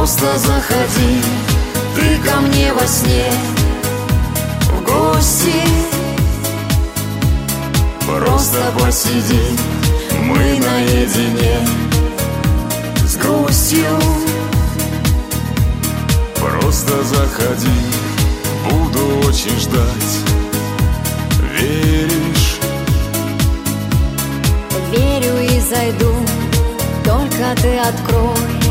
Просто заходи ты ко мне во сне в гости. Просто посиди, мы наедине с грустью. Просто заходи, буду очень ждать. Веришь? Верю и зайду, только ты открой